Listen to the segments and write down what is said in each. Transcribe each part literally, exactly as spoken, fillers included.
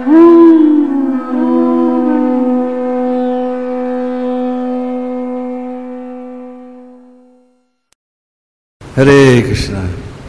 Hare Krishna.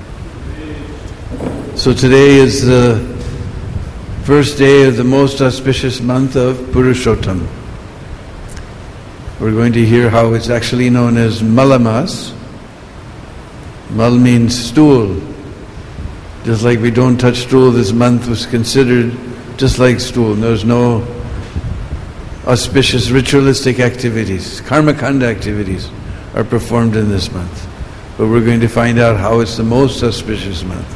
So today is the first day of the most auspicious month of Purushottam. We're going to hear how it's actually known as Malamas. Mal means stool. Just like we don't touch stool, this month was considered just like stool. There's no auspicious ritualistic activities. Karmakanda activities are performed in this month. But we're going to find out how it's the most auspicious month.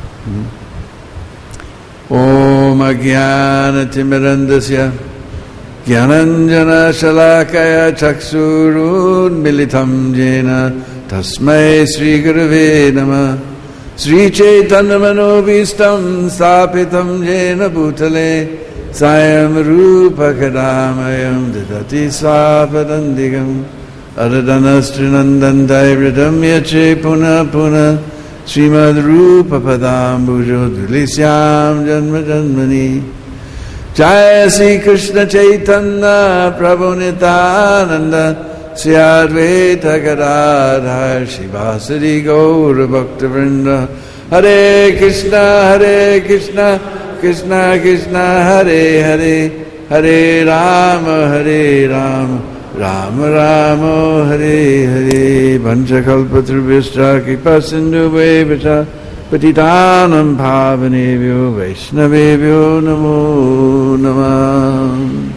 Om Ajnana Timirandasya Jnananjana Shalakaya Chaksurun Militam Jena Tasmai Sri Gurave Nama Sri Chaitanya Manobhistam Sapitam Jena Bhutale Sayam Rupa Kadamayam Didati Svapadandigam Aradhanastrinandandai Vridam Yache Puna Puna Srimad Rupa Padambujo Dulisyam Janma Janmani Jaya Sri Krishna Chaitanya Prabhu Nityananda Sri Advaita Gadadhar Shivasari Gaura Bhakta Vrinda Hare Krishna Hare Krishna Krishna Krishna Hare Hare Hare Rama Hare Rama Rama Rama Hare Hare Vanchakalpatrubhyascha Kripa Sindhubhevascha Patitanam Pavanebhyo Vaishnavebhyo Namo Namah.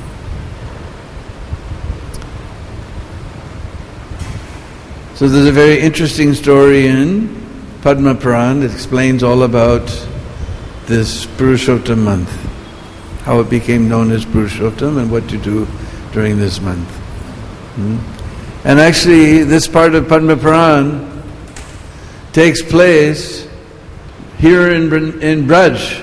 So there's a very interesting story in Padma Puran that explains all about this Purushottam month, how it became known as Purushottam and what to do during this month. Hmm? And actually, this part of Padma Puran takes place here in in Braj.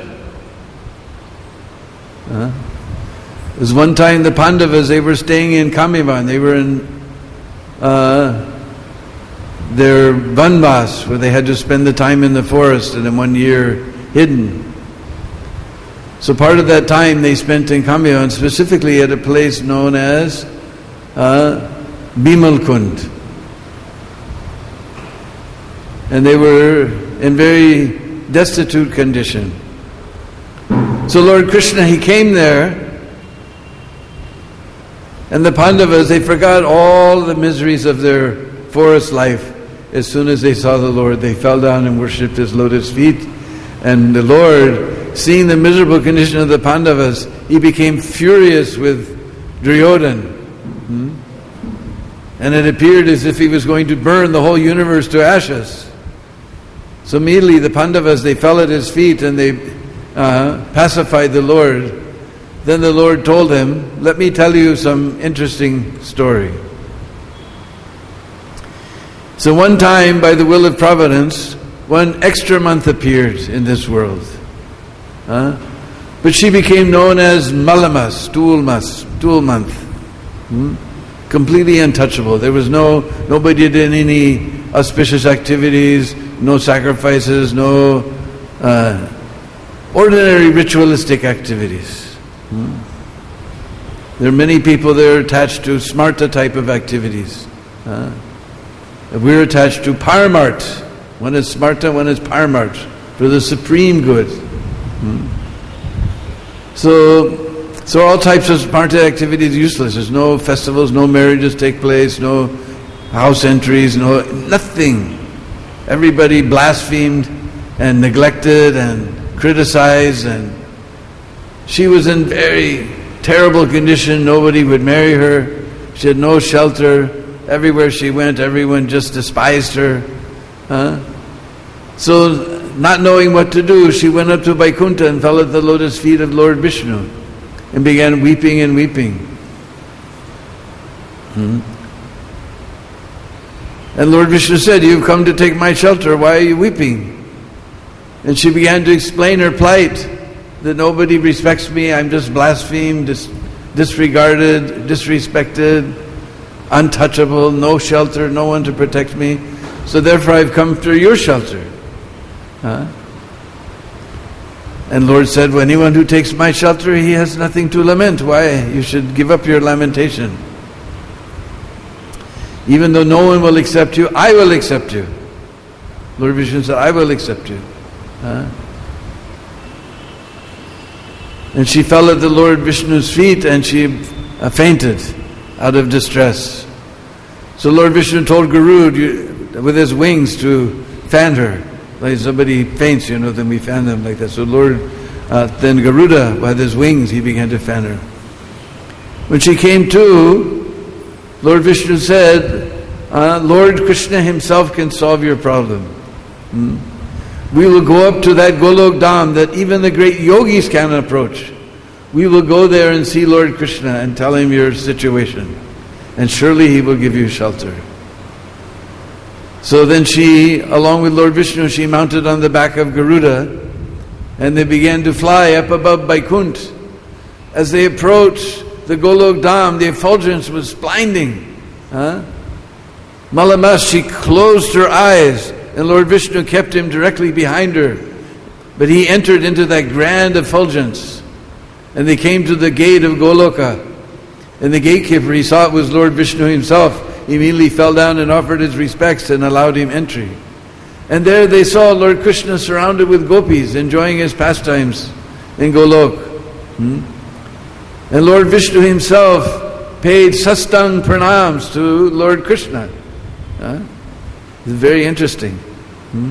Uh, there was one time the Pandavas, they were staying in Kamivan, they were in uh, their Vanvas, where they had to spend the time in the forest and in one year hidden. So part of that time they spent in Kamivan, specifically at a place known as uh, Bimalkund. And they were in very destitute condition. So Lord Krishna, he came there, and the Pandavas, they forgot all the miseries of their forest life. As soon as they saw the Lord, they fell down and worshipped His lotus feet. And the Lord, seeing the miserable condition of the Pandavas, He became furious with Duryodhana. Hmm? And it appeared as if He was going to burn the whole universe to ashes. So immediately the Pandavas, they fell at His feet and they uh, pacified the Lord. Then the Lord told him, let me tell you some interesting story. So one time, by the will of Providence, one extra month appeared in this world. Huh? But she became known as Malamas, Stool Mas, Stool Month. Hmm? Completely untouchable. There was no, nobody did any auspicious activities, no sacrifices, no uh, ordinary ritualistic activities. Hmm? There are many people that are attached to smarta type of activities. Huh? We're attached to Paramart. One is smarta, one is Paramart, for the supreme good. Hmm? So, so all types of smarta activities are useless. There's no festivals, no marriages take place, no house entries, no nothing. Everybody blasphemed and neglected and criticized, and she was in very terrible condition. Nobody would marry her. She had no shelter. Everywhere she went, everyone just despised her. Huh? So, not knowing what to do, she went up to Vaikuntha and fell at the lotus feet of Lord Vishnu and began weeping and weeping. Hmm? And Lord Vishnu said, you've come to take my shelter, why are you weeping? And she began to explain her plight, that nobody respects me, I'm just blasphemed, dis- disregarded, disrespected, untouchable, no shelter, no one to protect me. So therefore I've come to your shelter. Huh? And Lord said, well, anyone who takes my shelter, he has nothing to lament. Why? You should give up your lamentation. Even though no one will accept you, I will accept you. Lord Vishnu said, I will accept you. Huh? And she fell at the Lord Vishnu's feet and she uh, fainted out of distress. So Lord Vishnu told Garud you, with his wings to fan her. Like somebody faints, you know, then we fan them like that. So Lord, uh, then Garuda, with his wings, he began to fan her. When she came to, Lord Vishnu said, uh, Lord Krishna himself can solve your problem. Hmm? We will go up to that Golok Dham that even the great yogis can approach. We will go there and see Lord Krishna and tell him your situation. And surely he will give you shelter. So then she, along with Lord Vishnu, she mounted on the back of Garuda and they began to fly up above Vaikunt. As they approached the Golok Dham, the effulgence was blinding. Huh? Malamas, she closed her eyes and Lord Vishnu kept him directly behind her. But he entered into that grand effulgence. And they came to the gate of Goloka. And the gatekeeper, he saw it was Lord Vishnu himself. He immediately fell down and offered his respects and allowed him entry. And there they saw Lord Krishna surrounded with gopis, enjoying his pastimes in Golok. Hmm? And Lord Vishnu himself paid sastang pranams to Lord Krishna. Huh? It's very interesting. Hmm?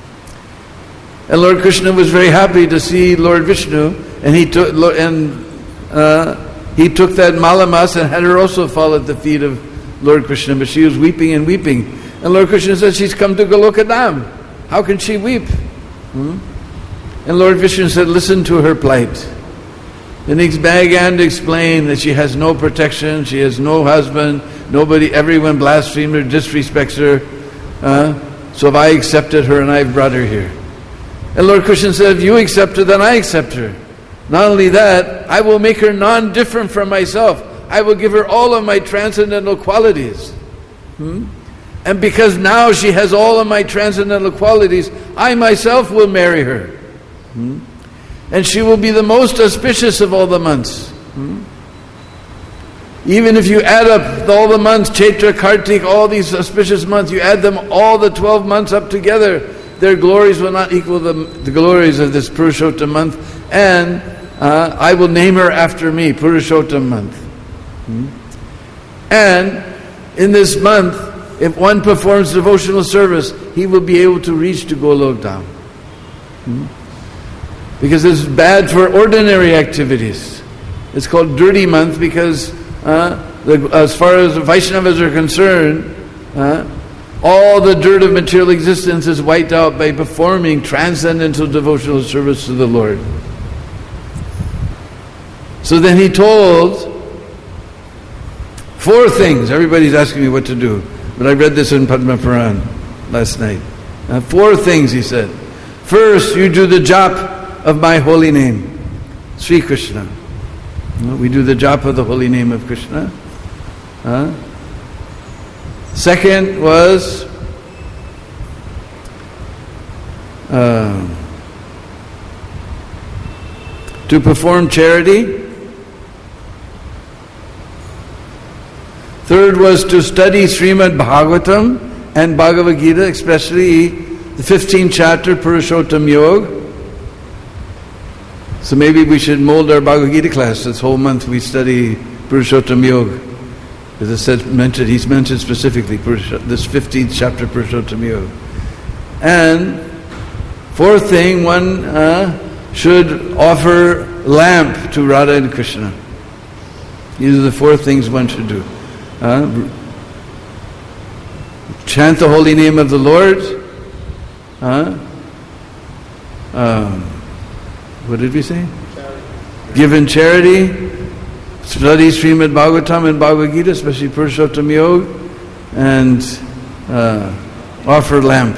And Lord Krishna was very happy to see Lord Vishnu, and he took and uh, he took that malamas and had her also fall at the feet of Lord Krishna, but she was weeping and weeping. And Lord Krishna said, she's come to Goloka Dham. How can she weep? Hmm? And Lord Vishnu said, listen to her plight. And he began to explain that she has no protection, she has no husband, nobody, everyone blasphemes her, disrespects her. Uh, so if I accepted her and I've brought her here. And Lord Krishna said, if you accept her, then I accept her. Not only that, I will make her non-different from myself. I will give her all of my transcendental qualities. Hmm? And because now she has all of my transcendental qualities, I myself will marry her. Hmm? And she will be the most auspicious of all the months. Hmm? Even if you add up all the months, Chaitra, Kartik, all these auspicious months, you add them all the twelve months up together, their glories will not equal the, the glories of this Purushottam month. And uh, I will name her after me, Purushottam month. Hmm? And in this month, if one performs devotional service, he will be able to reach to Golok Dham. Hmm? Because it's bad for ordinary activities. It's called dirty month because uh, the, as far as the Vaishnavas are concerned, uh, all the dirt of material existence is wiped out by performing transcendental devotional service to the Lord. So then he told four things. Everybody's asking me what to do. But I read this in Padma Puran last night. Uh, four things, he said. First, you do the jap of my holy name, Sri Krishna. Uh, we do the jap of the holy name of Krishna. Uh, second was uh, to perform charity. Third was to study Srimad Bhagavatam and Bhagavad Gita, especially the fifteenth chapter, Purushottam Yoga. So maybe we should mold our Bhagavad Gita class. This whole month we study Purushottam Yoga. As I said, mentioned, he's mentioned specifically this fifteenth chapter, Purushottam Yoga. And fourth thing, one uh, should offer lamp to Radha and Krishna. These are the four things one should do. Uh, chant the holy name of the Lord. Uh, um, what did we say? Charity. Give in charity. Study Srimad Bhagavatam and Bhagavad Gita, especially Purushottam Yoga, and uh, offer lamp.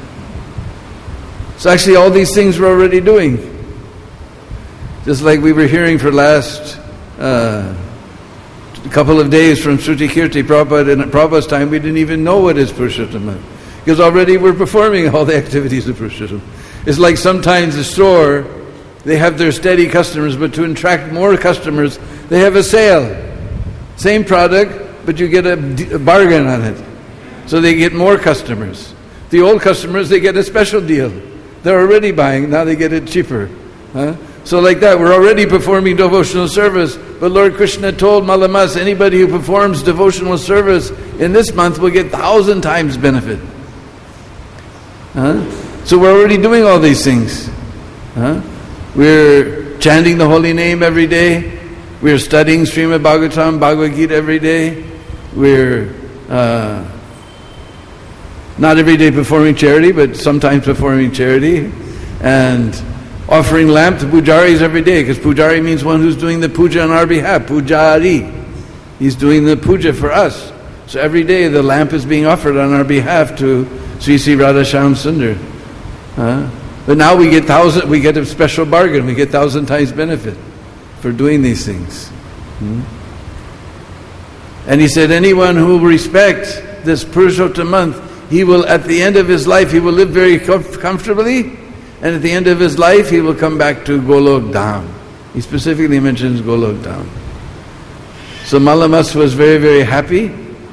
So actually all these things we're already doing. Just like we were hearing for last uh, a couple of days from Shruti Kirti Prabhupada. In Prabhupada's time, we didn't even know what is Purushottam, because already we're performing all the activities of Purushottam. It's like sometimes the store, They have their steady customers, but to attract more customers, they have a sale. Same product, but you get a, a bargain on it. So they get more customers. The old customers, they get a special deal. They're already buying, now they get it cheaper. Huh? So like that, we're already performing devotional service, but Lord Krishna told Malamas, anybody who performs devotional service in this month will get thousand times benefit. Huh? So we're already doing all these things. Huh? We're chanting the holy name every day. We're studying Srimad Bhagavatam, Bhagavad Gita every day. We're uh, not every day performing charity, but sometimes performing charity. And offering lamp to pujaris every day, because pujari means one who's doing the puja on our behalf. Pujari. He's doing the puja for us. So every day the lamp is being offered on our behalf to Sri Sri Radha Shyam Sundar. Huh? But now we get thousand, we get a special bargain. We get thousand times benefit for doing these things. Hmm? And he said, anyone who will respect this Purushottam month, he will, at the end of his life, he will live very comf- comfortably. And at the end of his life, he will come back to Golok Dham. He specifically mentions Golok Dham. So Malamas was very, very happy.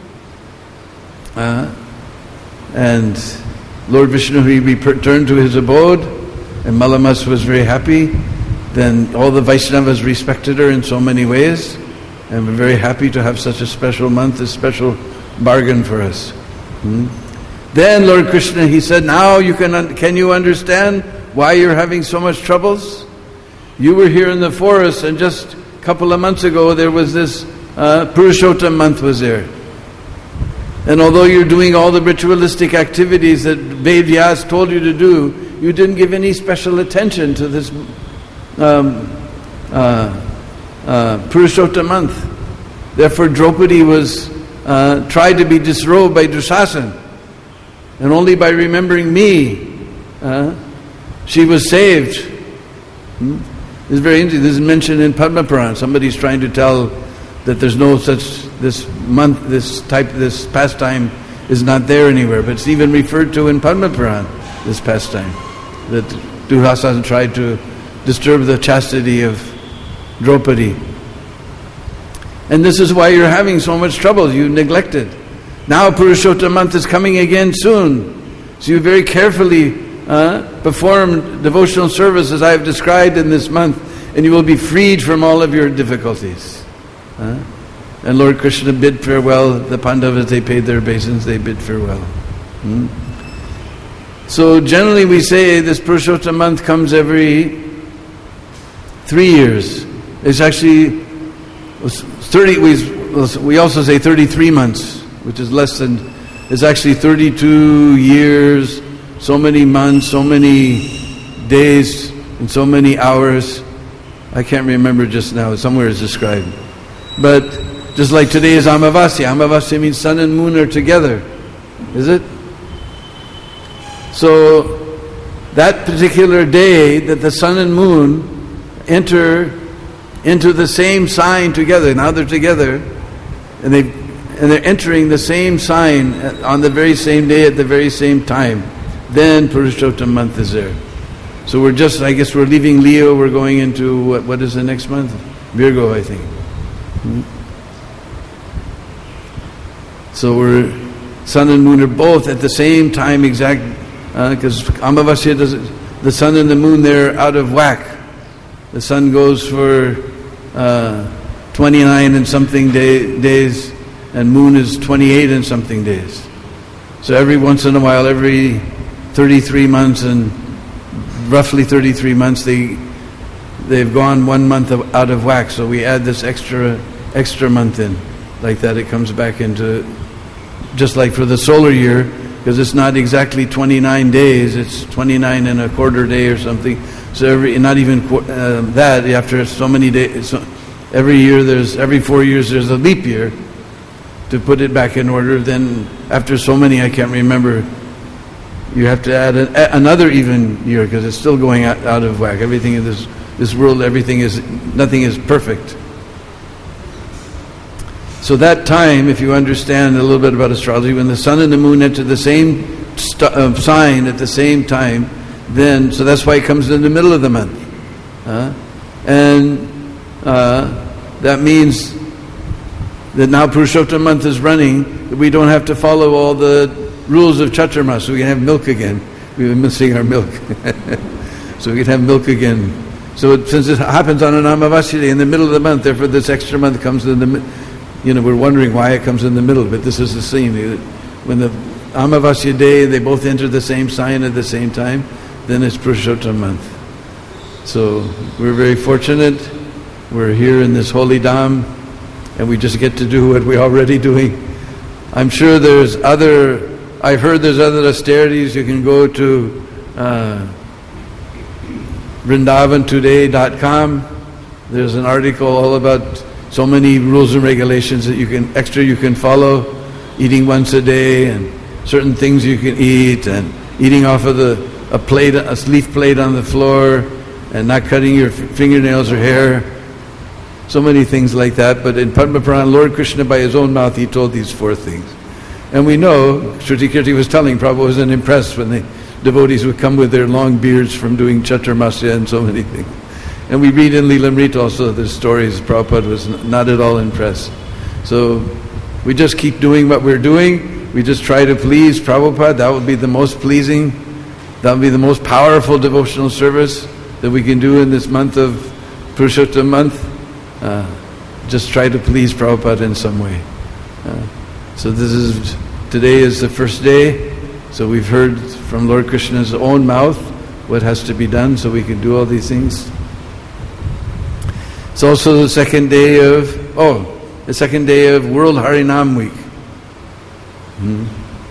Uh, and Lord Vishnu, he returned to his abode, and Malamas was very happy. Then all the Vaishnavas respected her in so many ways, and we're very happy to have such a special month, a special bargain for us. Hmm? Then Lord Krishna, he said, now you can un- can you understand why you're having so much troubles? You were here in the forest, and just a couple of months ago there was this uh, Purushottam month was there. And although you're doing all the ritualistic activities that Ved Vyas told you to do, you didn't give any special attention to this um, uh, uh, Purushottam month. Therefore Draupadi was uh, tried to be disrobed by Dushasana. And only by remembering me, uh, she was saved. Hmm? This is very interesting. This is mentioned in Padma Purana. Somebody's trying to tell that there's no such, this month, this type, this pastime is not there anywhere. But it's even referred to in Padma Purana, this pastime. That Dushasana tried to disturb the chastity of Draupadi. And this is why you're having so much trouble. You neglected. Now Purushottam month is coming again soon. So you very carefully uh, perform devotional service as I have described in this month, and you will be freed from all of your difficulties. Uh, and Lord Krishna bid farewell. The Pandavas, they paid their obeisance, they bid farewell. Hmm? So generally we say this Purushottam month comes every three years. It's actually thirty. We, we also say thirty-three months. Which is less than, it's actually thirty-two years, so many months, so many days, and so many hours. I can't remember just now, somewhere it's described. But just like today is Amavasya. Amavasya means sun and moon are together. Is it? So, that particular day that the sun and moon enter into the same sign together, now they're together, and they and they're entering the same sign on the very same day at the very same time, then Purushottam month is there. So we're just, I guess we're leaving Leo, we're going into, what, what is the next month? Virgo, I think. Hmm? So we're, sun and moon are both at the same time exact, because uh, Amavasya doesn't, the sun and the moon, they're out of whack. The sun goes for uh, twenty-nine and something day, days, and moon is twenty-eight and something days. So every once in a while, every thirty-three months and roughly thirty-three months, they, they've gone one month of, out of whack. So we add this extra extra month in. Like that, it comes back into, just like for the solar year, because it's not exactly twenty-nine days, it's twenty-nine and a quarter day or something. So every, not even uh, that, after so many days, so every year there's, every four years there's a leap year. To put it back in order, then after so many, I can't remember, you have to add an, a, another even year, because it's still going out, out of whack. Everything in this this world, everything is, nothing is perfect. So that time, if you understand a little bit about astrology, when the sun and the moon enter the same st- uh, sign at the same time, then, so that's why it comes in the middle of the month. Uh, and uh, that means that now Purushottam month is running, that we don't have to follow all the rules of Chaturmas, so we can have milk again. We've been missing our milk. So we can have milk again. So it, since it happens on an Amavasya day in the middle of the month, therefore this extra month comes in the, you know, we're wondering why it comes in the middle, but this is the scene. When the Amavasya day, they both enter the same sign at the same time, then it's Purushottam month. So we're very fortunate. We're here in this holy Dham, and we just get to do what we're already doing. I'm sure there's other, I've heard there's other austerities. You can go to uh, Vrindavan Today dot com. There's an article all about so many rules and regulations that you can, extra you can follow, eating once a day, and certain things you can eat, and eating off of the, a plate, a leaf plate on the floor, and not cutting your fingernails or hair. So many things like that. But in Padma Purana, Lord Krishna by his own mouth, he told these four things. And we know, Shruti Kirti was telling, Prabhupada wasn't impressed when the devotees would come with their long beards from doing Chaturmasya and so many things. And we read in Lilamrita also the stories, Prabhupada was not at all impressed. So we just keep doing what we're doing. We just try to please Prabhupada. That would be the most pleasing, that would be the most powerful devotional service that we can do in this month of Purushottam month. Uh, just try to please Prabhupada in some way. Uh, so this is, today is the first day, so we've heard from Lord Krishna's own mouth what has to be done so we can do all these things. It's also the second day of, oh, the second day of World Harinam Week. Hmm.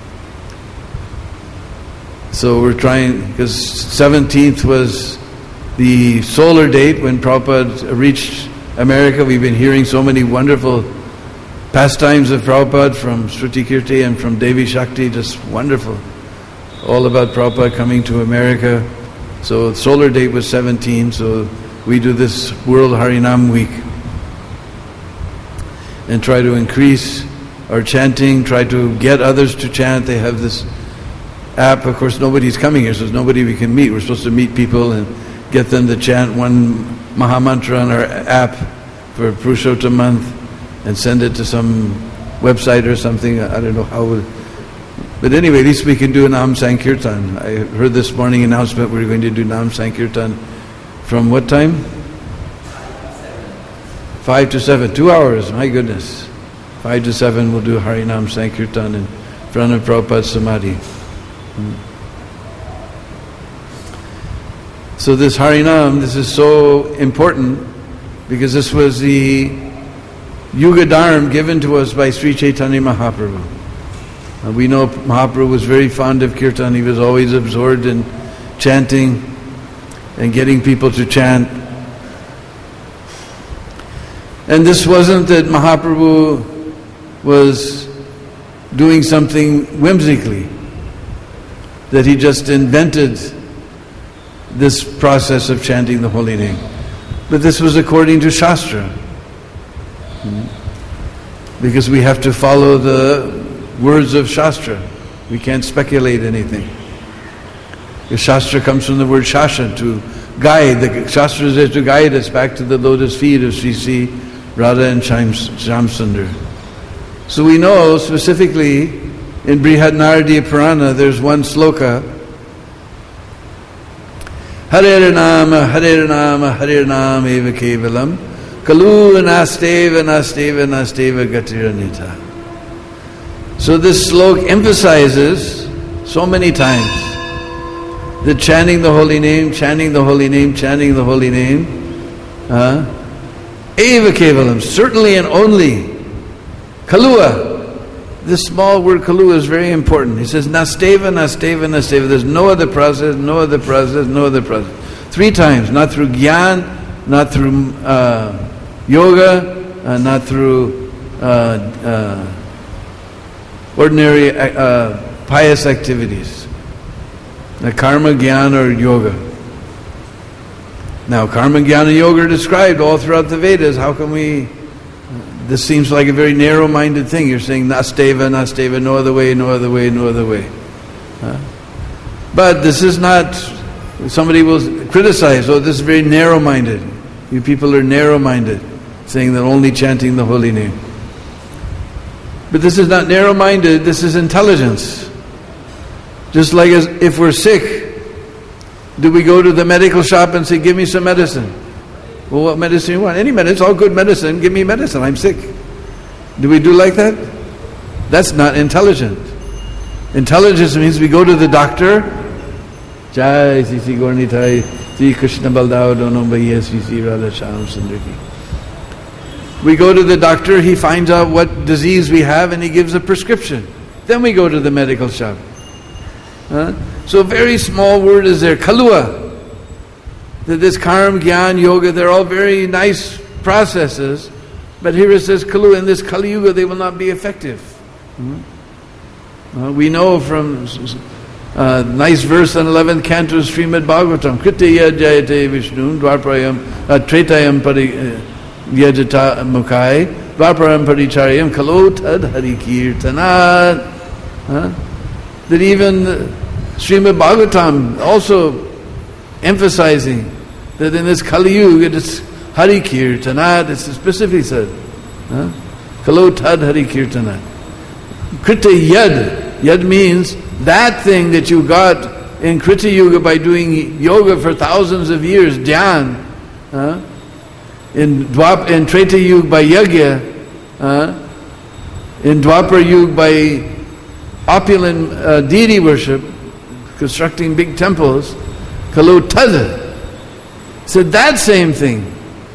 So we're trying, because seventeenth was the solar date when Prabhupada reached America. We've been hearing so many wonderful pastimes of Prabhupada from Shruti Kirti and from Devi Shakti, just wonderful. All about Prabhupada coming to America. So the solar date was seventeen, so we do this World Harinam Week and try to increase our chanting, try to get others to chant. They have this app. Of course, nobody's coming here, so there's nobody we can meet. We're supposed to meet people and get them to chant one Mahamantra on our app for Purushottam month and send it to some website or something. I don't know how. We'll, but anyway, at least we can do Nam Sankirtan. I heard this morning announcement we're going to do Nam Sankirtan from what time? Five to seven. Two hours, my goodness. Five to seven we'll do Harinam Sankirtan in front of Prabhupada's Samadhi. Hmm. So this Harinam, this is so important because this was the Yuga Dharma given to us by Sri Chaitanya Mahaprabhu. Uh, we know Mahaprabhu was very fond of Kirtan. He was always absorbed in chanting and getting people to chant. And this wasn't that Mahaprabhu was doing something whimsically, that he just invented this process of chanting the holy name. But this was according to Shastra. Because we have to follow the words of Shastra. We can't speculate anything. The Shastra comes from the word Shasha, to guide. The Shastra is there to guide us back to the lotus feet of Sri Sri Radha and Shyam Sundar. So we know specifically in Brihad Naradiya Purana there's one sloka, Hare Nama, Hare Nama, Hare Nama eva kevalam, Kalu nasteva nasteva nasteva gatiranita. So this slok emphasizes so many times that chanting the holy name, chanting the holy name, chanting the holy name, uh, eva kevalam, certainly and only. Kalua, this small word kalua is very important. He says nasteva, nasteva, nasteva. There's no other process, no other process, no other process. Three times, not through gyan, not through uh, yoga, uh, not through uh, uh, ordinary uh, pious activities. The karma, gyan, or yoga. Now, karma, gyan, and yoga are described all throughout the Vedas. How can we... This seems like a very narrow-minded thing. You're saying nasteva, nasteva, no other way, no other way, no other way. Huh? But this is not Somebody will criticize, oh, this is very narrow-minded. You people are narrow-minded, saying that only chanting the holy name. But this is not narrow-minded, this is intelligence. Just like as if we're sick, do we go to the medical shop and say, give me some medicine? Well, what medicine you want? Any medicine, it's all good medicine, give me medicine, I'm sick. Do we do like that? That's not intelligent. Intelligence means we go to the doctor, Jai Sisi Gornitai, Sri Krishna Baldav Dono Bhaiya Sisi Radha Shyam Sundar Ki. We go to the doctor, he finds out what disease we have and he gives a prescription. Then we go to the medical shop. Huh? So a very small word is there, Kalua. That this Karma, Gyan, Yoga, they're all very nice processes, but here it says Kalua, in this Kali Yuga they will not be effective. Hmm? Uh, we know from uh, nice verse on eleventh canto of Srimad Bhagavatam, Kritya Jayate Vishnu, Dwarprayam, uh, Tretayam Pari Yajata Mukai, Dwarprayam Paricharyam, Kalotad Hari Kirtanat. Huh? That even Srimad Bhagavatam also emphasizing that in this Kali Yuga it is Hari Kirtanat, it's specifically said. Huh? Kalotad Hari Kirtanat. Krita Yad. Yad means that thing that you got in Krita Yuga by doing yoga for thousands of years, Dhyan. Huh? In Dwap, in Treta Yuga by Yagya. Huh? In Dwapar Yuga by opulent uh, deity worship, constructing big temples, Kalu Tad. So that same thing.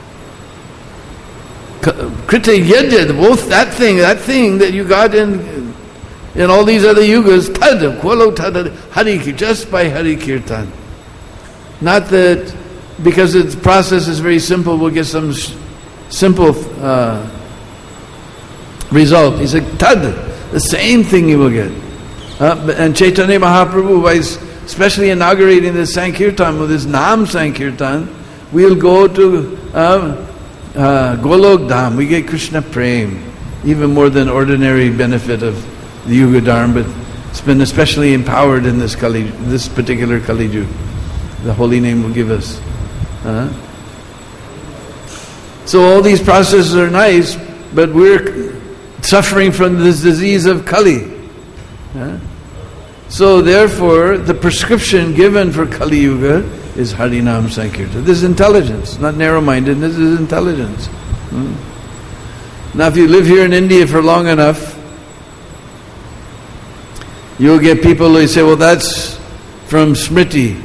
Krita Yadya, both that thing, that thing that you got in in all these other yugas, Tad, Kwalo Tad, Hari, just by Hari Kirtan. Not that because the process is very simple, we'll get some simple uh, result. He said, Tad, the same thing you will get. Uh, and Chaitanya Mahaprabhu, by especially inaugurating this Sankirtan, with this Nam Sankirtan, we'll go to uh, uh, Golok Dham. We get Krishna Prem, even more than ordinary benefit of the Yuga Dharma, but it's been especially empowered in this Kali, this particular Kali Yuga. The holy name will give us. Uh, so all these processes are nice, but we're suffering from this disease of Kali. Uh, so therefore, the prescription given for Kali Yuga is Harinam Sankirtan. This is intelligence, not narrow-mindedness, this is intelligence. Hmm. Now if you live here in India for long enough, you'll get people who say, well, that's from Smriti.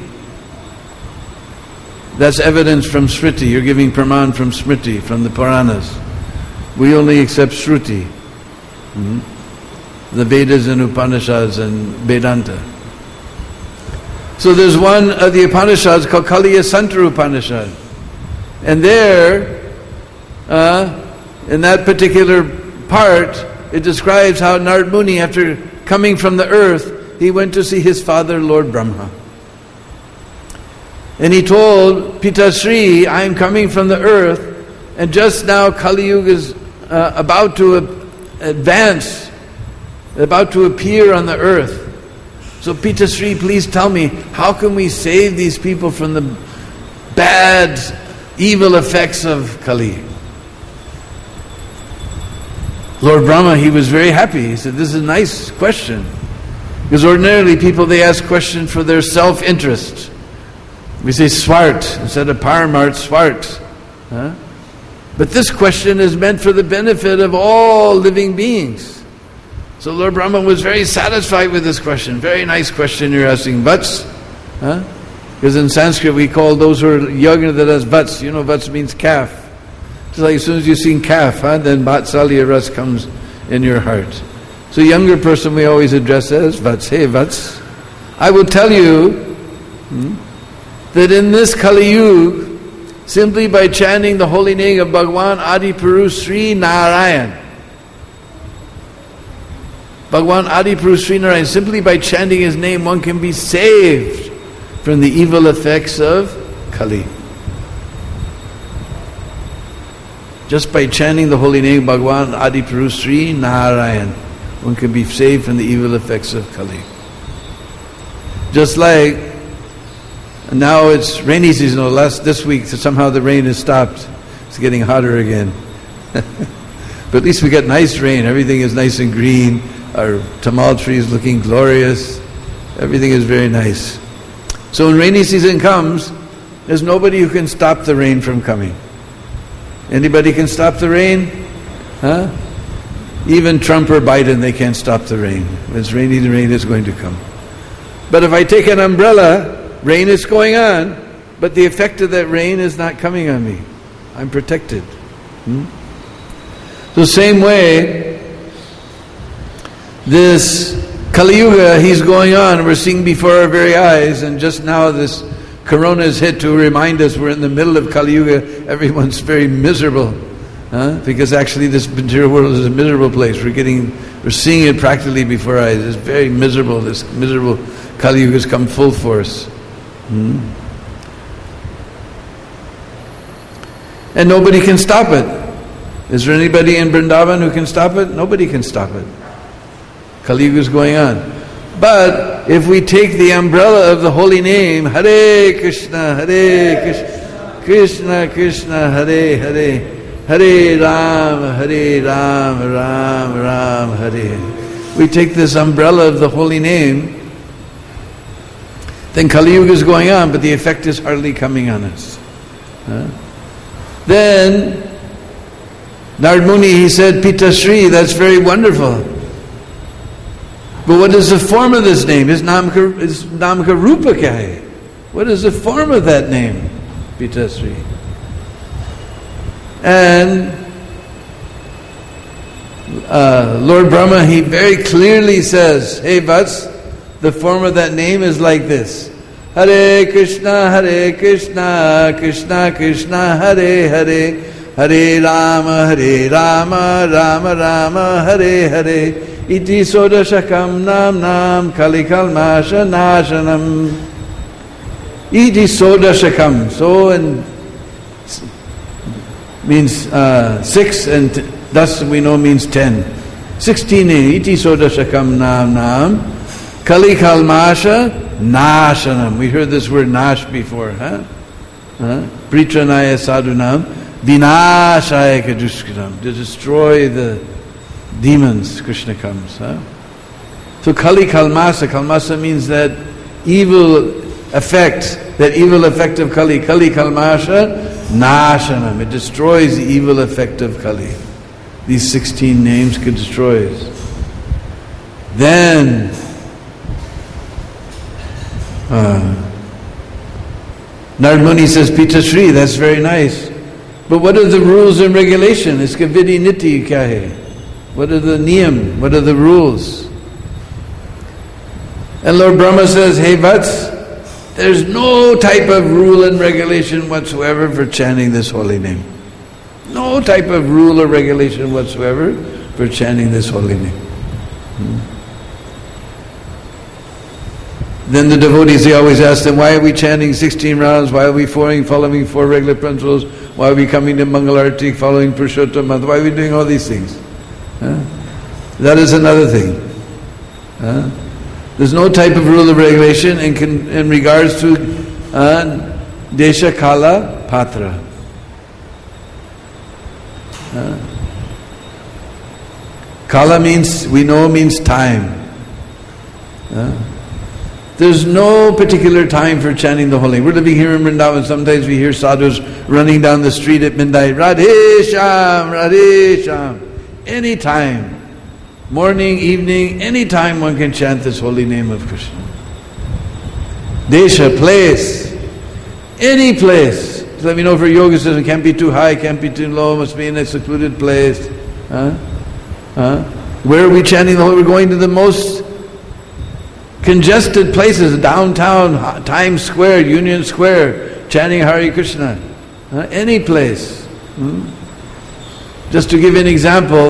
That's evidence from Smriti. You're giving Praman from Smriti, from the Puranas. We only accept Shruti. Hmm? The Vedas and Upanishads and Vedanta. So there's one of the Upanishads called Kaliya Santra Upanishad. And there, uh, in that particular part, it describes how Narad Muni, after coming from the earth, he went to see his father, Lord Brahma. And he told Pita Sri, I am coming from the earth, and just now Kali Yuga is uh, about to uh, advance, about to appear on the earth. So Pita Sri, please tell me, how can we save these people from the bad, evil effects of Kali? Lord Brahma, he was very happy. He said, this is a nice question. Because ordinarily people, they ask questions for their self-interest. We say swart instead of paramart, swart. Huh? But this question is meant for the benefit of all living beings. So Lord Brahma was very satisfied with this question. Very nice question you're asking. Vats. Huh? Because in Sanskrit we call those who are younger than us Vats. You know, Vats means calf. It's like as soon as you see calf, huh, then Vatsalya Ras comes in your heart. So younger person we always address as Vats. Hey Vats, I will tell you hmm, that in this Kali Yuga, simply by chanting the holy name of Bhagwan Adi Purush Sri Narayan, Bhagwan Adi Purush Sri Narayan, simply by chanting his name, one can be saved from the evil effects of Kali. Just by chanting the holy name Bhagwan Adi Purush Sri Narayan, one can be saved from the evil effects of Kali. Just like And now it's rainy season. Oh, last this week, so somehow the rain has stopped. It's getting hotter again. But at least we got nice rain. Everything is nice and green. Our tamal tree is looking glorious. Everything is very nice. So when rainy season comes, there's nobody who can stop the rain from coming. Anybody can stop the rain? Huh? Even Trump or Biden, they can't stop the rain. When it's rainy, the rain is going to come. But if I take an umbrella, rain is going on, but the effect of that rain is not coming on me. I'm protected. Hmm? So same way, this Kali Yuga, he's going on, we're seeing before our very eyes, and just now this Corona is hit to remind us we're in the middle of Kali Yuga. Everyone's very miserable, huh? Because actually this material world is a miserable place. We're getting, we're seeing it practically before our eyes. It's very miserable. This miserable Kali Yuga has come full force. Hmm? And nobody can stop it. Is there anybody in Vrindavan who can stop it? Nobody can stop it. Kali Yuga is going on. But if we take the umbrella of the holy name, Hare Krishna, Hare Krishna, Krishna Krishna, Hare Hare, Hare Ram, Hare Ram, Ram Ram, Hare. We take this umbrella of the holy name, then Kali Yuga is going on, but the effect is hardly coming on us. Huh? Then Narad Muni, he said, Pita Shri, that's very wonderful. But what is the form of this name? Is Namka, is Namka Rupa kya hai? What is the form of that name? Pita Shri. And uh, Lord Brahma, he very clearly says, hey Vats, the form of that name is like this. Hare Krishna, Hare Krishna, Krishna Krishna, Hare Hare, Hare Rama, Hare Rama, Rama Rama, Hare Hare, Iti Sodashakam Nam Nam Kalikalmasha Nashanam. Iti Sodashakam. So and means uh, six, and t- thus we know means ten. Sixteen. Iti Sodashakam Nam Nam Kalikalmasha Nashanam. We heard this word Nash before, huh? huh? Pritranaya Sadhunam Vinashaya Kadushkram. To destroy the demons, Krishna comes. Huh? So Kali Kalmasa, Kalmasa means that evil effect, that evil effect of Kali. Kali Kalmasha Nashanam. It destroys the evil effect of Kali. These sixteen names could destroy us. Then uh, Narad Muni says, Pita Shri, that's very nice. But what are the rules and regulations? Iska vidhi niti kya hai? What are the niyam? What are the rules? And Lord Brahma says, hey Vats, there's no type of rule and regulation whatsoever for chanting this holy name. No type of rule or regulation whatsoever for chanting this holy name. Hmm. Then the devotees, they always ask them, why are we chanting sixteen rounds? Why are we following, following four regular principles? Why are we coming to Mangalarti, following Purushottam Mantra? Why are we doing all these things? Huh? That is another thing. Huh? There's no type of rule or regulation in, con- in regards to uh, Desha, Kala, Patra. Huh? Kala means, we know means time. Huh? There's no particular time for chanting the holy name. We're living here in Vrindavan. Sometimes we hear sadhus running down the street at midnight. Radhe Sham, Radhe Sham. Any time, morning, evening, any time one can chant this holy name of Krishna. Desha, place, any place. So let me know for yoga says it can't be too high, can't be too low, must be in a secluded place. Huh? Huh? Where are we chanting the holy? We're going to the most congested places, downtown, Times Square, Union Square, chanting Hare Krishna. Uh, any place. Hmm? Just to give you an example,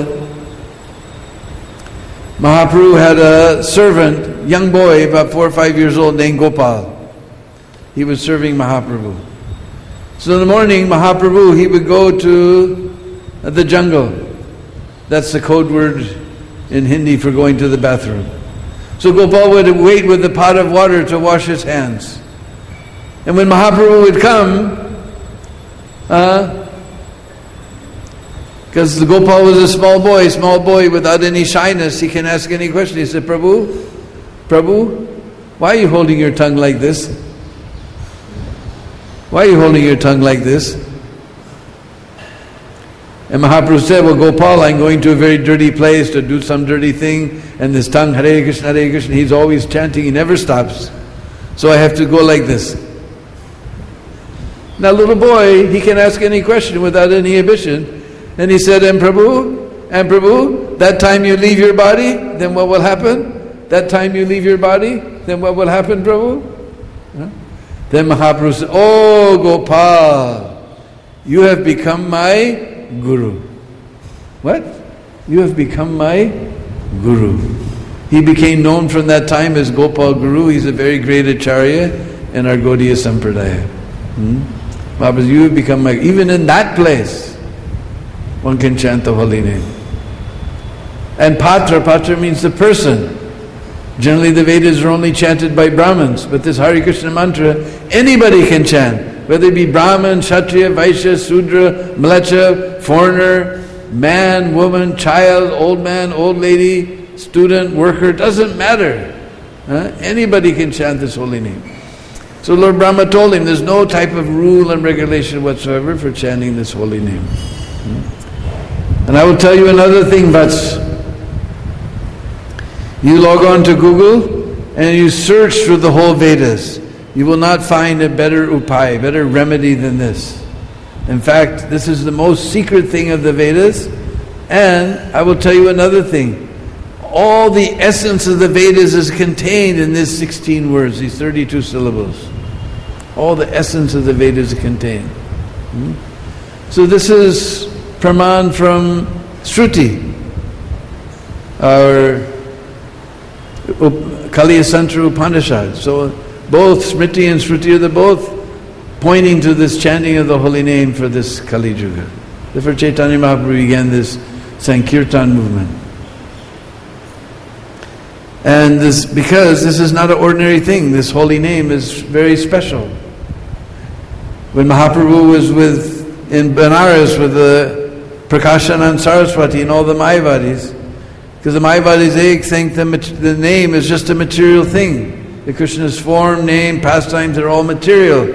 Mahaprabhu had a servant, young boy, about four or five years old, named Gopal. He was serving Mahaprabhu. So in the morning, Mahaprabhu, he would go to the jungle. That's the code word in Hindi for going to the bathroom. So Gopal would wait with the pot of water to wash his hands. And when Mahaprabhu would come, because uh, Gopal was a small boy, small boy without any shyness, he can ask any question. He said, Prabhu, Prabhu, why are you holding your tongue like this? Why are you holding your tongue like this? And Mahaprabhu said, well, Gopal, I'm going to a very dirty place to do some dirty thing, and this tongue, Hare Krishna, Hare Krishna, he's always chanting, he never stops. So I have to go like this. Now, little boy, he can ask any question without any inhibition. And he said, and Prabhu, and Prabhu, that time you leave your body, then what will happen? That time you leave your body, then what will happen, Prabhu? Huh? Then Mahaprabhu said, oh, Gopal, you have become my Guru. What? You have become my Guru. He became known from that time as Gopal Guru. He's a very great Acharya in our Gaudiya Sampradaya. Hmm? Mahaprabhu, you have become my... Even in that place, one can chant the holy name. And Patra, Patra means the person. Generally the Vedas are only chanted by Brahmins, but this Hare Krishna mantra, anybody can chant. Whether it be Brahman, Kshatriya, Vaishya, Sudra, Mlecha, foreigner, man, woman, child, old man, old lady, student, worker, doesn't matter. Huh? Anybody can chant this holy name. So Lord Brahma told him there's no type of rule and regulation whatsoever for chanting this holy name. Hmm? And I will tell you another thing, Vats. You log on to Google and you search through the whole Vedas. You will not find a better upaya, better remedy than this. In fact, this is the most secret thing of the Vedas. And I will tell you another thing. All the essence of the Vedas is contained in these sixteen words, these thirty-two syllables. All the essence of the Vedas is contained. Hmm? So this is Praman from Shruti, our Kaliyasantra Upanishad. So both Smriti and Shruti are the both pointing to this chanting of the holy name for this Kali Yuga. Therefore Chaitanya Mahaprabhu began this Sankirtan movement. And this, because this is not an ordinary thing, this holy name is very special. When Mahaprabhu was with in Benares with the Prakashanand Saraswati and all the Mayavadis, because the Mayavadis, they think the, the name is just a material thing. The Krishna's form, name, pastimes are all material.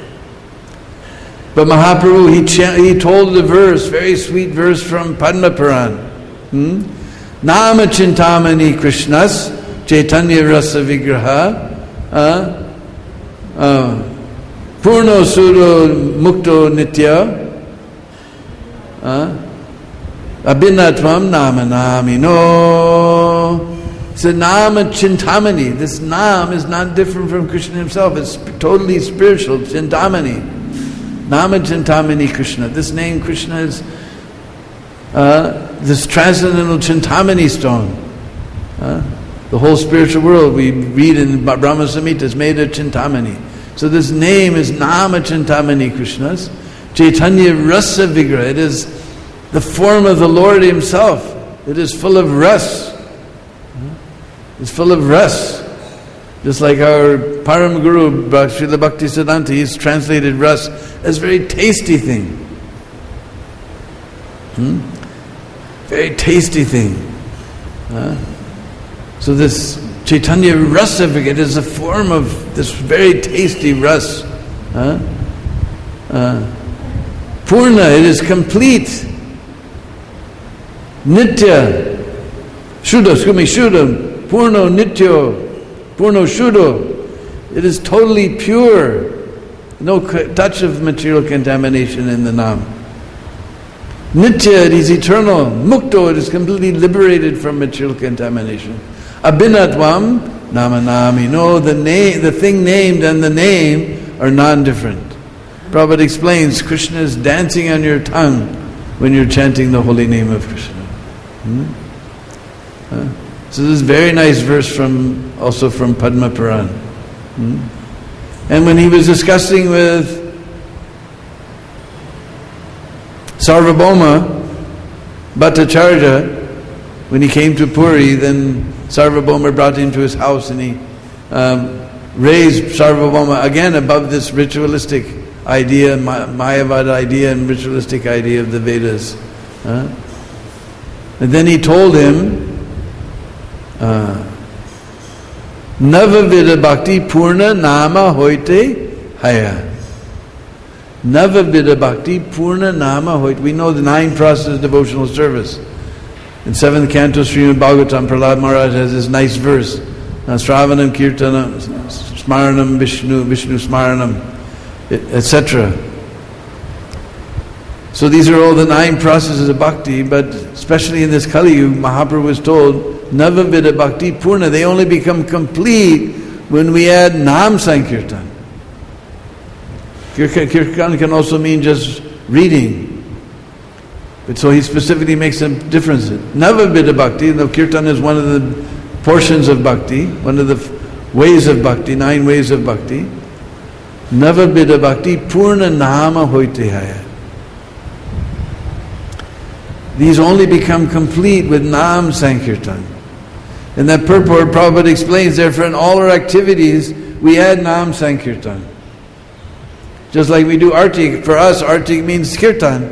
But Mahaprabhu, he, ch- he told the verse, very sweet verse from Padma Puran. Hmm? Nama Chintamani Krishnas Chaitanya Rasa Vigraha uh, uh, Purno Suro Mukto Nitya uh, Abhinatvam Nama Namino. It's a Nama Chintamani. This Nam is not different from Krishna himself. It's totally spiritual. Chintamani. Nama Chintamani Krishna. This name Krishna is uh, this transcendental Chintamani stone. Uh, the whole spiritual world we read in Brahma Samhita is made of Chintamani. So this name is Nama Chintamani Krishna's. Chaitanya Rasa Vigraha. It is the form of the Lord himself. It is full of ras. It's full of ras. Just like our Param Guru, Srila Bhaktisiddhanta, he's translated ras as a very tasty thing. Hmm? Very tasty thing. Huh? So this Chaitanya Rasa, it is a form of this very tasty ras. Huh? Uh, Purna, it is complete. Nitya, Shuddha, excuse me, Shuddha, Purno Nityo, Purno Shuddho. It is totally pure. No touch of material contamination in the Nam. Nitya, it is eternal. Mukto, it is completely liberated from material contamination. Abhinatvam, Nama Nami. No, the name, the thing named and the name are non-different. Prabhupada explains, Krishna is dancing on your tongue when you're chanting the holy name of Krishna. Hmm? Huh? So this is a very nice verse from also from Padma Puran. Hmm? And when he was discussing with Sarvabhauma Bhattacharya, when he came to Puri, then Sarvabhauma brought him to his house and he um, raised Sarvabhauma again above this ritualistic idea, Mayavad idea and ritualistic idea of the Vedas. Huh? And then he told him, Navavida Bhakti Purna Nama Hoite Haya. Navavida Bhakti Purna Nama Hoite. We know the nine processes of devotional service. In seventh canto, Srimad Bhagavatam, Prahlad Maharaj has this nice verse. Sravanam, Kirtanam, Smaranam, Vishnu, Vishnu Smaranam, et cetera. So these are all the nine processes of bhakti, but especially in this Kali Yuga, Mahaprabhu was told, Navavida Bhakti Purna, they only become complete when we add Nam Sankirtan. Kirtan can also mean just reading. But so he specifically makes a difference. Navavida Bhakti, the Kirtan is one of the portions of bhakti, one of the ways of bhakti, nine ways of bhakti. Navavida Bhakti Purna Nama Hoite Haya. These only become complete with Nam Sankirtan. In that purport, Prabhupada explains, therefore in all our activities, we add Nam Sankirtan. Just like we do Artik. For us, Artik means Kirtan.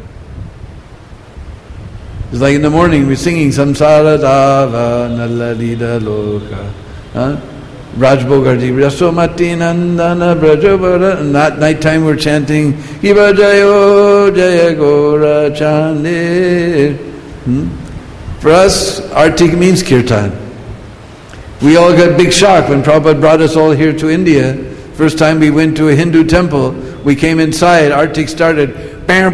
It's like in the morning we're singing Samsara Dava Nalalida Loka. Huh? Rajbogarji Rasomati Nandana Brajavara. And that night time we're chanting Kiva Jayo Jaya Gora Chandir. Hmm? For us, Artik means Kirtan. We all got big shock when Prabhupada brought us all here to India. First time we went to a Hindu temple, we came inside, Artik started.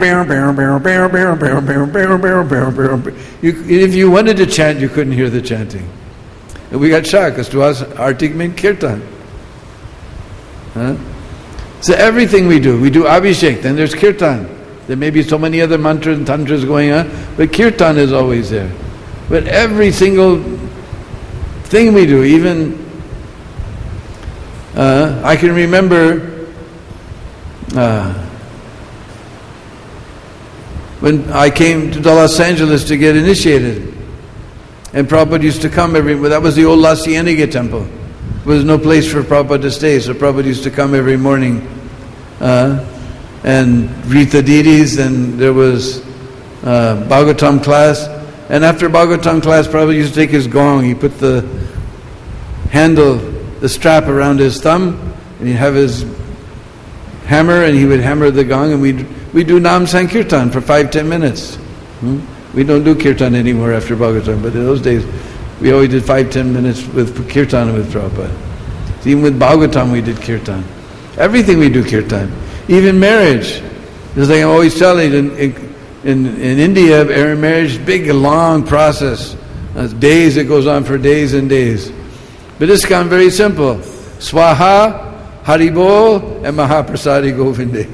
You, if you wanted to chant, you couldn't hear the chanting. And we got shocked, because to us, Artik meant Kirtan. Huh? So everything we do, we do Abhishek, then there's Kirtan. There may be so many other mantras and tantras going on, but Kirtan is always there. But every single thing we do, even, uh, I can remember, uh, when I came to Los Angeles to get initiated, and Prabhupada used to come every, well, that was the old La Cienega temple. There was no place for Prabhupada to stay, so Prabhupada used to come every morning uh, and greet the deities, and there was uh, Bhagavatam class. And after Bhagavatam class, Prabhupada used to take his gong. He put the handle, the strap around his thumb, and he'd have his hammer, and he would hammer the gong, and we'd We do Nam Sankirtan for five, ten minutes. Hmm? We don't do Kirtan anymore after Bhagavatam, but in those days, we always did five, ten minutes with Kirtan and with Prabhupada. So even with Bhagavatam, we did Kirtan. Everything we do Kirtan. Even marriage. Just like I'm always telling, in, in, in India, marriage is a big, long process. Uh, days, it goes on for days and days. But this is very simple. Swaha, Haribol, and Mahaprasadi Govinde.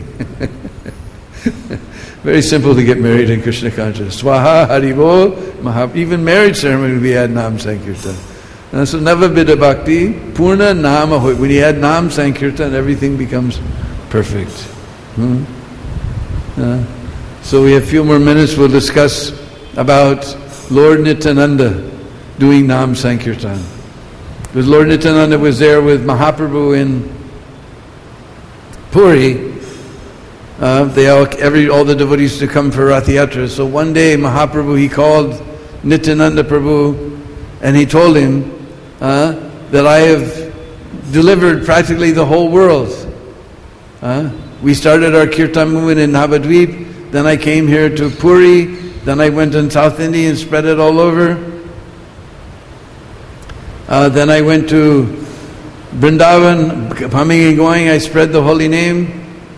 Very simple to get married in Krishna consciousness. Swaha, Haribol, Mahap. Even marriage ceremony we add Nam Sankirtan. And so Navavida Bhakti, Purna Nama Hoy. When you add Nam Sankirtan, everything becomes perfect. Hmm? Uh, so we have a few more minutes. We'll discuss about Lord Nityananda doing Nam Sankirtan. Because Lord Nityananda was there with Mahaprabhu in Puri. Uh, they all, every, all the devotees used to come for Rath Yatra. So one day Mahaprabhu, he called Nityananda Prabhu and he told him uh, that I have delivered practically the whole world. Uh, we started our Kirtan movement in Navadvip, then I came here to Puri, then I went in South India and spread it all over. Uh, then I went to Vrindavan, coming and going, I spread the holy name.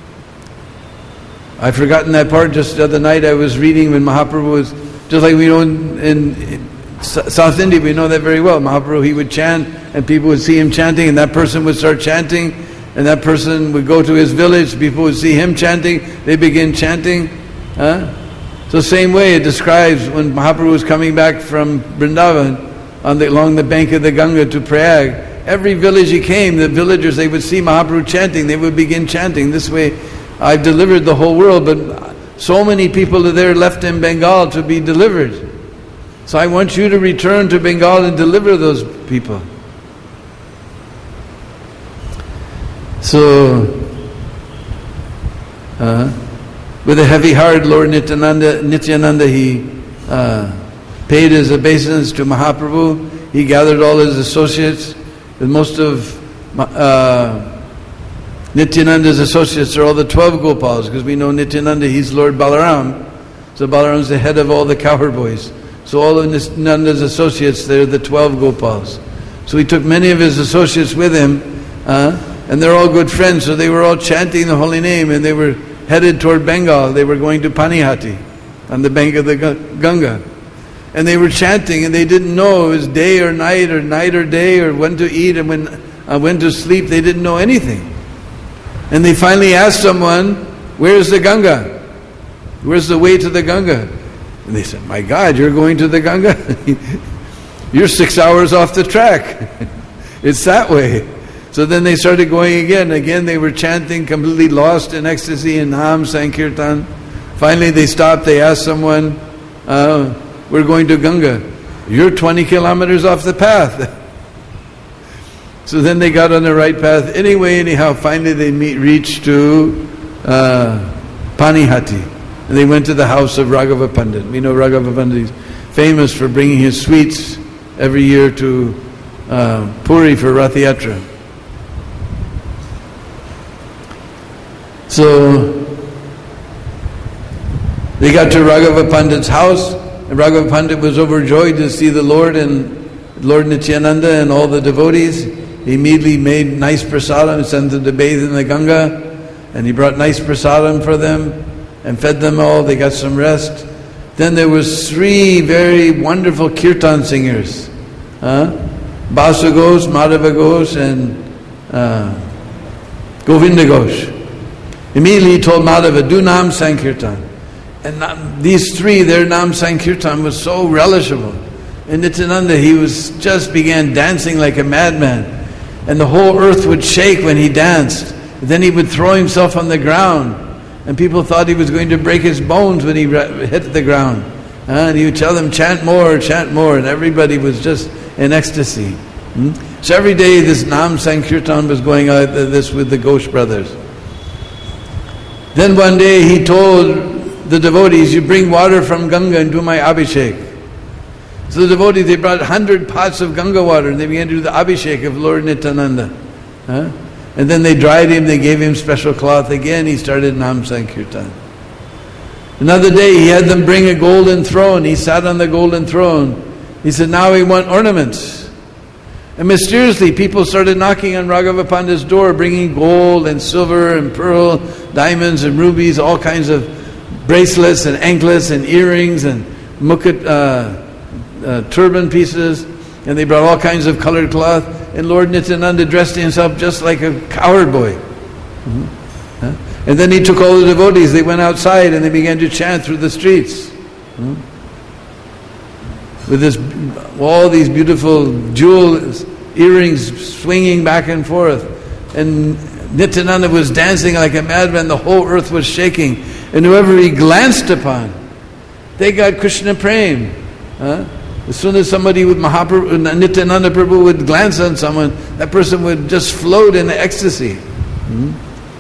I've forgotten that part. Just the other night I was reading when Mahaprabhu was, just like we know in, in, in South India, we know that very well. Mahaprabhu, he would chant and people would see him chanting and that person would start chanting and that person would go to his village, people would see him chanting, they begin chanting. Huh? So same way it describes when Mahaprabhu was coming back from Vrindavan on the, along the bank of the Ganga to Prayag. Every village he came, the villagers, they would see Mahaprabhu chanting, they would begin chanting. This way, I've delivered the whole world, but so many people are there left in Bengal to be delivered. So I want you to return to Bengal and deliver those people. So, uh, with a heavy heart, Lord Nityananda, Nityananda he uh, paid his obeisance to Mahaprabhu. He gathered all his associates. With most of uh, Nityananda's associates are all the twelve Gopals, because we know Nityananda, he's Lord Balaram. So Balaram's the head of all the cowherd boys. So all of Nityananda's associates, they're the twelve Gopals. So he took many of his associates with him, uh, and they're all good friends, so they were all chanting the holy name, and they were headed toward Bengal. They were going to Panihati, on the bank of the Ganga. And they were chanting, and they didn't know it was day or night, or night or day, or when to eat and when, uh, when to sleep. They didn't know anything. And they finally asked someone, where's the Ganga? Where's the way to the Ganga? And they said, my God, you're going to the Ganga? You're six hours off the track. It's that way. So then they started going again. Again they were chanting, completely lost in ecstasy and Nam Sankirtan. Finally they stopped, they asked someone, uh, we're going to Ganga. You're twenty kilometers off the path. So then they got on the right path. Anyway, anyhow, finally they meet, reached to uh, Panihati. And they went to the house of Raghava Pandit. We know Raghava Pandit is famous for bringing his sweets every year to uh, Puri for Rath Yatra. So they got to Raghava Pandit's house, and Raghava Pandit was overjoyed to see the Lord and Lord Nityananda and all the devotees. He immediately made nice prasadam and sent them to bathe in the Ganga, and he brought nice prasadam for them and fed them all. They got some rest. Then there was three very wonderful kirtan singers, huh? Basu Ghosh, Madhava Ghosh, and uh, Govinda Ghosh. Immediately he told Madhava, do Nam Sankirtan. And Nam, these three, their Nam Sankirtan was so relishable. And Nityananda, he was just began dancing like a madman. And the whole earth would shake when he danced. Then he would throw himself on the ground. And people thought he was going to break his bones when he hit the ground. Uh, and he would tell them, chant more, chant more. And everybody was just in ecstasy. Hmm? So every day this Nam Sankirtan was going out, this with the Ghosh brothers. Then one day he told the devotees, you bring water from Ganga and do my Abhishek. So the devotees, they brought hundred pots of Ganga water and they began to do the Abhishek of Lord Nityananda. Huh? And then they dried him, they gave him special cloth. Again he started Nam Sankirtan. Another day he had them bring a golden throne. He sat on the golden throne. He said, now we want ornaments. And mysteriously people started knocking on Raghava Pandit's door, bringing gold and silver and pearl, diamonds and rubies, all kinds of bracelets and anklets and earrings and mukut, uh, uh, turban pieces. And they brought all kinds of colored cloth. And Lord Nityananda dressed himself just like a cowherd boy. Mm-hmm. Huh? And then he took all the devotees, they went outside and they began to chant through the streets. Mm-hmm. With this, all these beautiful jewel earrings swinging back and forth. And Nityananda was dancing like a madman, the whole earth was shaking. And whoever he glanced upon, they got Krishna Prem. Huh? As soon as somebody with Mahaprabhu, Nityananda Prabhu would glance on someone, that person would just float in ecstasy. Hmm?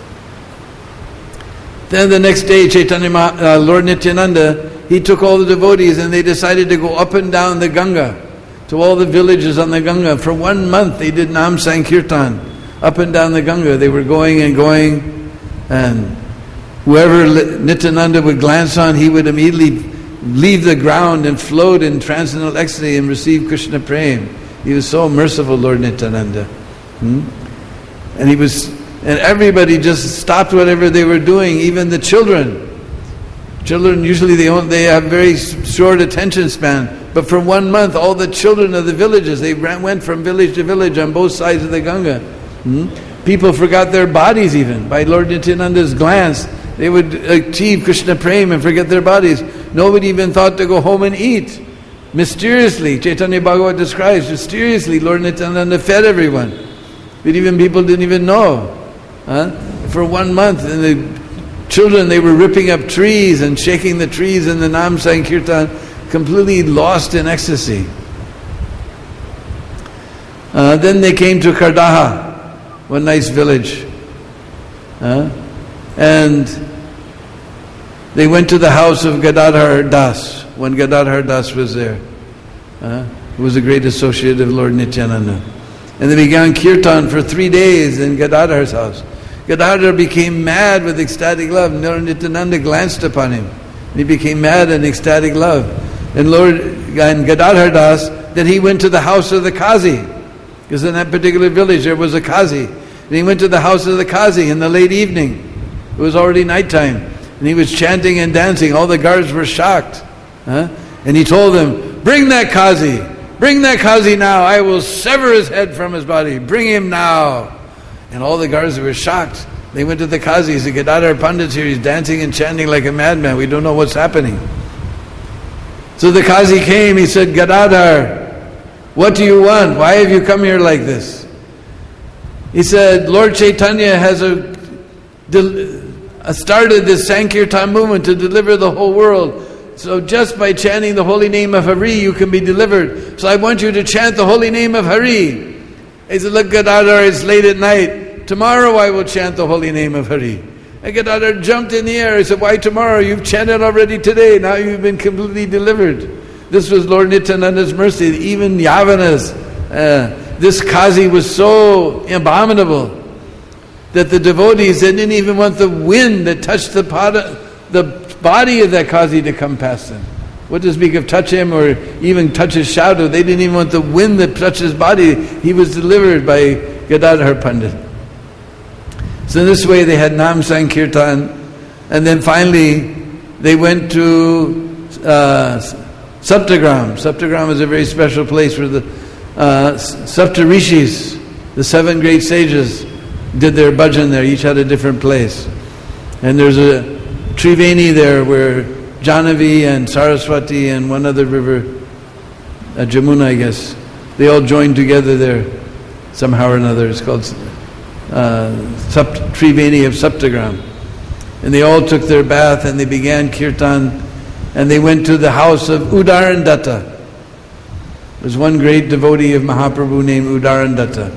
Then the next day, Chaitanya, uh, Lord Nityananda, he took all the devotees and they decided to go up and down the Ganga, to all the villages on the Ganga. For one month they did Nam Sankirtan, up and down the Ganga. They were going and going, and whoever Nityananda would glance on, he would immediately leave the ground and float in transcendental ecstasy and receive Krishna Prem. He was so merciful, Lord Nityananda. Hmm? And he was, and everybody just stopped whatever they were doing, even the children. Children, usually they, own, they have very short attention span. But for one month, all the children of the villages, they ran, went from village to village on both sides of the Ganga. Hmm? People forgot their bodies even. By Lord Nityananda's glance, they would achieve Krishna Prem and forget their bodies. Nobody even thought to go home and eat. Mysteriously, Chaitanya Bhagavat describes, mysteriously Lord Nityananda fed everyone. But even people didn't even know. Huh? For one month, and the children, they were ripping up trees and shaking the trees in the Nam Sankirtan, completely lost in ecstasy. Uh, then they came to Kardaha, one nice village. Uh, and they went to the house of Gadadhar Das when Gadadhar Das was there. Uh, who was a great associate of Lord Nityananda. And they began kirtan for three days in Gadadhar's house. Gadadhar became mad with ecstatic love. Lord Nityananda glanced upon him. And he became mad in ecstatic love. And Lord and Gadadhar Das, that he went to the house of the Qazi. Because in that particular village there was a Qazi. And he went to the house of the Qazi in the late evening. It was already nighttime. And he was chanting and dancing. All the guards were shocked. Huh? And he told them, bring that Qazi. Bring that Qazi now. I will sever his head from his body. Bring him now. And all the guards were shocked. They went to the Qazi. He said, Gadadhar Pandit's here. He's dancing and chanting like a madman. We don't know what's happening. So the Qazi came. He said, Gadadhar, what do you want? Why have you come here like this? He said, Lord Chaitanya has a, a started this Sankirtan movement to deliver the whole world. So just by chanting the holy name of Hari, you can be delivered. So I want you to chant the holy name of Hari. He said, look, Gadadhar, it's late at night. Tomorrow I will chant the holy name of Hari. And Gadadhar jumped in the air. He said, why tomorrow? You've chanted already today. Now you've been completely delivered. This was Lord Nityananda's mercy. Even Yavanas, uh, this Qazi was so abominable that the devotees, they didn't even want the wind that touched the, pot, the body of that Qazi to come past them. What to speak of touch him or even touch his shadow? They didn't even want the wind that touched his body. He was delivered by Gadadhar Pandit. So in this way they had Nam Sankirtan, and then finally they went to uh, Saptagram. Saptagram is a very special place where the uh, Sapta Rishis, the seven great sages, did their bhajan there. Each had a different place. And there's a Triveni there where Jahnavi and Saraswati and one other river, uh, Jamuna I guess, they all joined together there somehow or another. It's called uh, Sapt- Triveni of Saptagram. And they all took their bath and they began kirtan, and they went to the house of Udarandatta. There's one great devotee of Mahaprabhu named Udarandatta.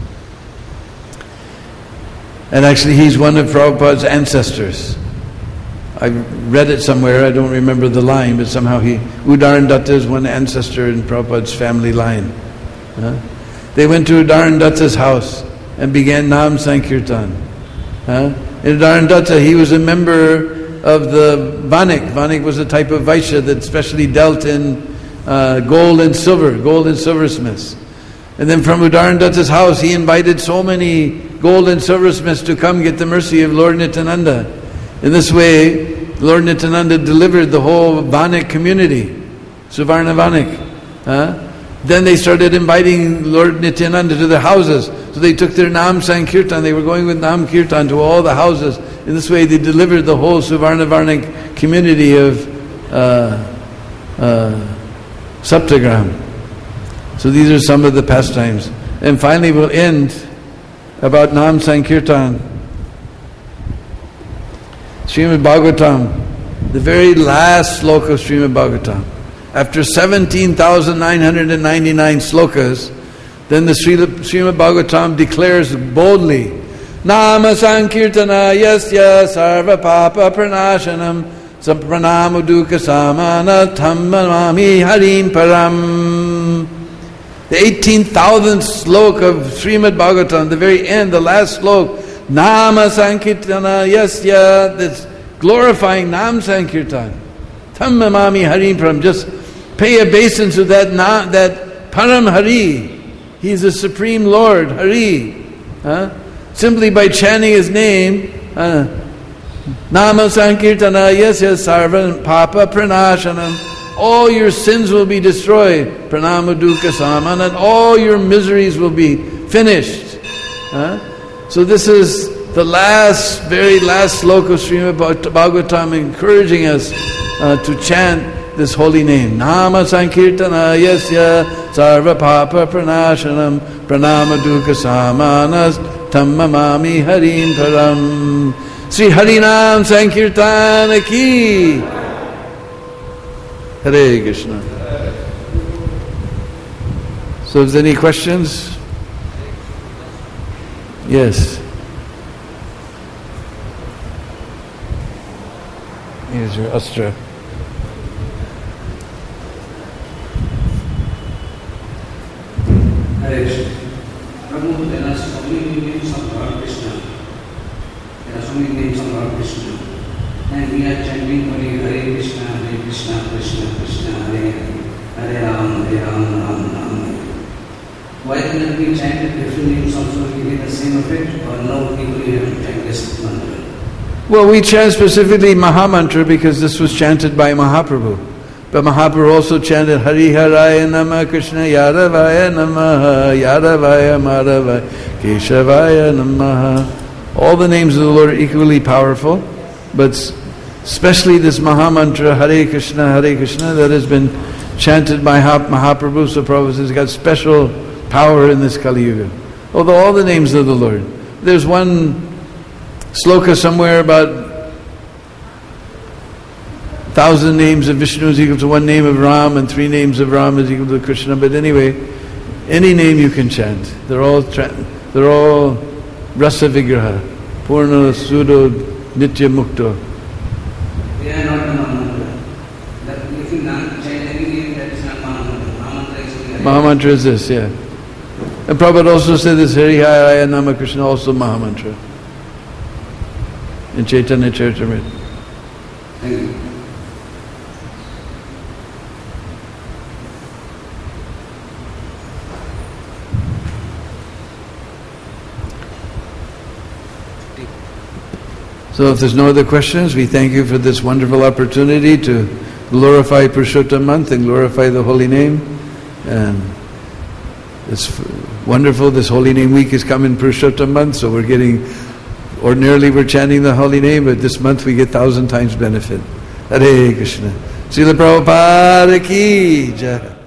And actually he's one of Prabhupada's ancestors. I read it somewhere, I don't remember the line, but somehow he, Udarandatta is one ancestor in Prabhupada's family line. Huh? They went to Udarandatta's house and began Nam Sankirtan. Huh? In Udarandatta, he was a member of the Vanik. Vanik was a type of Vaishya that specially dealt in uh, gold and silver, gold and silversmiths. And then from Udarandatta's house, he invited so many gold and silversmiths to come get the mercy of Lord Nityananda. In this way, Lord Nityananda delivered the whole Vanik community, Suvarna Vanik. Huh? Then they started inviting Lord Nityananda to their houses. So they took their Nam Sankirtan, they were going with Nam Kirtan to all the houses. In this way they delivered the whole Suvarna Vanik community of uh, uh, Saptagram. So these are some of the pastimes. And finally we'll end about Nam Sankirtan. Srimad Bhagavatam, the very last sloka of Srimad Bhagavatam. After seventeen thousand nine hundred ninety-nine slokas, then the Srimad Bhagavatam declares boldly, Nama Sankirtana Yasya Sarva Papa Pranashanam Sampranama Dukkha Samana Tammamami Harim Param. The eighteen thousandth slok of Srimad Bhagavatam, the very end, the last slok, Nama Sankirtana Yasya, that's glorifying Nam Sankirtan. Tammamami Harim Param. Just pay obeisance to that, na, that Param Hari. He's the Supreme Lord, Hari. Huh? Simply by chanting His name, uh, Nama Sankirtana Yasya Sarva Papa Pranashanam, all your sins will be destroyed. Pranama Dukkha Samana, and all your miseries will be finished. Huh? So this is the last, very last sloka of Srimad Bhagavatam, encouraging us uh, to chant this holy name. Nama Sankirtana Yasya Sarva Papa Pranashanam Pranama Dukkha Samanas Tammamami Harim Param. Sri Harinam Sankirtana Ki. Hare Krishna. So is there any questions? Yes. Here's your astra. Hare Krishna. Prabhu, there are so many names of Lord Krishna. There are so many names of Lord Krishna. And we are chanting only Hare Krishna, Hare Krishna, Krishna Krishna, Hare Hare, Hare Ram, Hare Ram, Ram Ram, Hare. Why cannot we chant different names also giving the same effect? Or no, equally have to chant this mantra? Well, we chant specifically Mahamantra because this was chanted by Mahaprabhu. But Mahaprabhu also chanted Hari Haraya Namah Krishna Yadavaya Namaha Yadavaya Madhavaya Keshavaya Namaha. All the names of the Lord are equally powerful, but especially this Mahamantra Hare Krishna Hare Krishna that has been chanted by Mahaprabhu. So Prabhupada has got special power in this Kali Yuga. Although all the names of the Lord. There's one sloka somewhere about thousand names of Vishnu is equal to one name of Ram, and three names of Ram is equal to Krishna. But anyway, any name you can chant. They're all tra- they're all rasa vigraha, purna sudo nitya mukto. They are not the Mahamantra. That if you not chant any name, that is not Mahamantra. Mahamantra is only Mahamantra is this, yeah. And Prabhupada also said this Hari Haraya Nama Krishna, also Mahamantra. In Chaitanya Charitamrita. Thank you. So if there's no other questions, we thank you for this wonderful opportunity to glorify Purushottam month and glorify the holy name. And it's wonderful, this holy name week is coming Purushottam month, so we're getting, ordinarily we're chanting the holy name, but this month we get thousand times benefit. Hare Krishna. Srila Prabhupada ki jai.